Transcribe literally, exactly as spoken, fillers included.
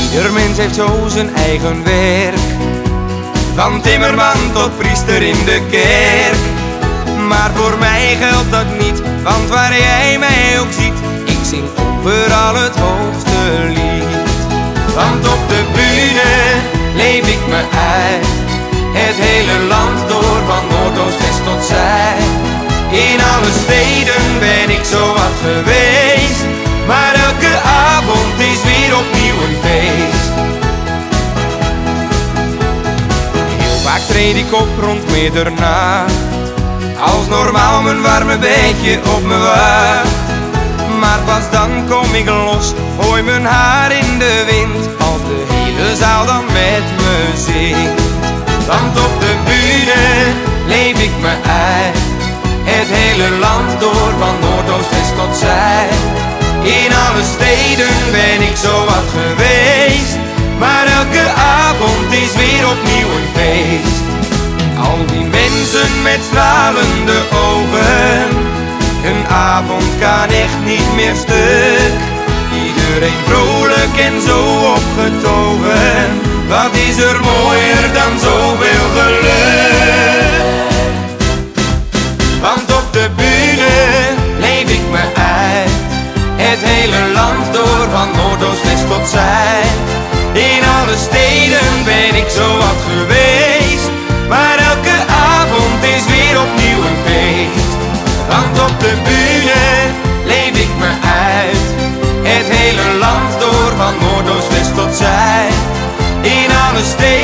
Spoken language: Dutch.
Ieder mens heeft zo zijn eigen werk, van timmerman tot priester in de kerk. Maar voor mij geldt dat niet, want waar jij mij ook ziet, ik zing overal het hoogste lied. Want op de bühne leef ik me uit, het hele land door, van Noordoost, West tot Zuid. In alle steden ben ik zo wat geweest, maar elke avond is weer opnieuw een feest. Heel vaak treed ik op rond middernacht, als normaal mijn warme bedje op me wacht. Maar pas dan kom ik los, gooi mijn haar in de wind, als de hele zaal dan met me zingt. Want op de bühne leef ik me uit, het hele land door, van Noordoost, West tot Zuid. In alle steden ben ik zo wat geweest, maar elke avond is weer opnieuw een feest. Al die mensen met stralende ogen, hun avond kan echt niet meer stuk. Iedereen vrolijk en zo opgetogen, wat is er mooier dan zoveel geluk. Want op de bühne leef ik me uit, het hele land door, van Noordoost, West tot Zuid. In alle steden ben ik zo wat geweest, maar elke avond is weer opnieuw een feest. Want op de bühne leef ik me uit, het hele land door, van Noordoost, West tot Zuid. In alle steden